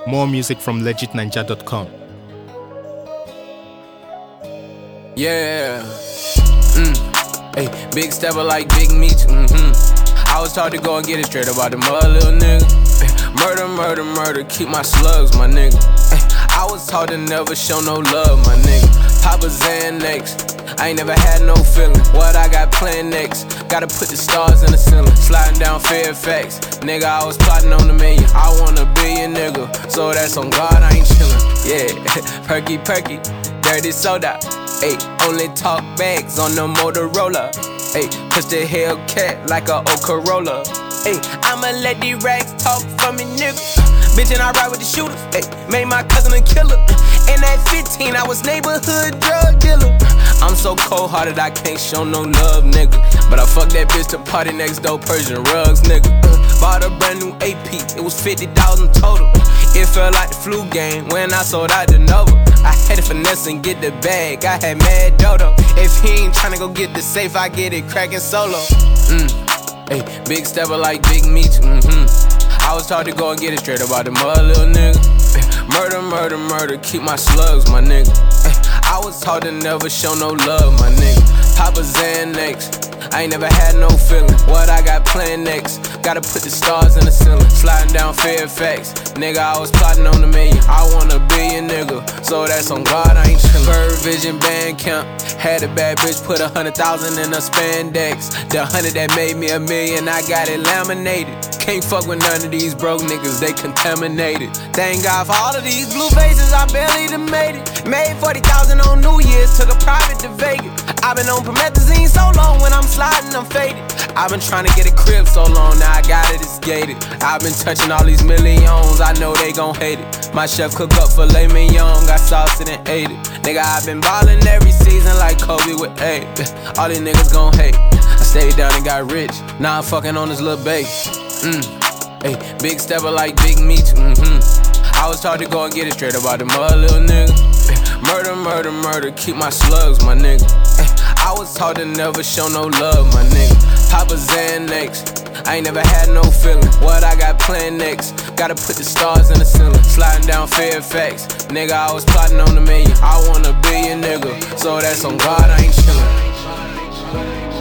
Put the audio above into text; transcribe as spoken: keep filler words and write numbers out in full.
More music from legit ninja dot com. Yeah. Mm. Hey, big stepper like Big Meech. Mm-hmm. I was taught to go and get it straight about the mother, little nigga. Ay, murder, murder, murder, keep my slugs, my nigga. Ay, I was taught to never show no love, my nigga. Papa Xanax, I ain't never had no feeling. What I got planned next? Gotta put the stars in the ceiling. Sliding down Fairfax, nigga, I was plotting on a million. I want a billion, nigga, so that's on God, I ain't chillin'. Yeah, perky, perky, dirty soda. Ayy, only talk bags on the Motorola. Ayy, push the Hellcat like a old Corolla. Ayy, I'ma let these racks talk for me, nigga. Bitch, and I ride with the shooters. Ayy, made my cousin a killer. And at fifteen, I was neighborhood drug dealer. I'm so cold-hearted, I can't show no love, nigga. But I fucked that bitch to party next door, Persian rugs, nigga. Uh, bought a brand new A P, it was fifty thousand total. It felt like the flu game when I sold out the Nova. I had to finesse and get the bag, I had mad dodo. If he ain't tryna go get the safe, I get it crackin' solo. Mm. Hey, big stepper like Big Meech. Mm-hmm. I was taught to go and get it straight about the mother, little nigga. Ay, murder, murder, murder, keep my slugs, my nigga. Ay, I was taught to never show no love, my nigga. Papa Xanax, I ain't never had no feeling. What I got planned next? Gotta put the stars in the ceiling. Sliding down Fairfax, nigga, I was plotting on a million. I want a billion, nigga, so that's on God, I ain't chillin'. Bird Vision band camp, had a bad bitch put a hundred thousand in a spandex. The hundred that made me a million, I got it laminated. Can't fuck with none of these broke niggas, they contaminated. Thank God for all of these blue faces, I barely done made it. Made forty thousand on New Year's, took a private to Vegas. I've been on promethazine so long, when I'm sliding, I'm faded. I've been trying to get a crib so long, now I got it, it's gated. I've been touching all these millions, I know they gon' hate it. My chef cook up filet mignon, got sauce and ate it. Nigga, I've been ballin' every season like Kobe with eight. All these niggas gon' hate. I stayed down and got rich, now I'm fucking on this little bass. Mm. Hey, big stepper like Big Meech. Mm-hmm. I was taught to go and get it straight about the mother, little nigga. Ay, murder, murder, murder, keep my slugs, my nigga. Ay, I was taught to never show no love, my nigga. Papa Xanax, I ain't never had no feeling. What I got planned next? Gotta put the stars in the ceiling. Sliding down Fairfax, nigga, I was plotting on a million. I want a billion, nigga, so that's on God, I ain't chillin'.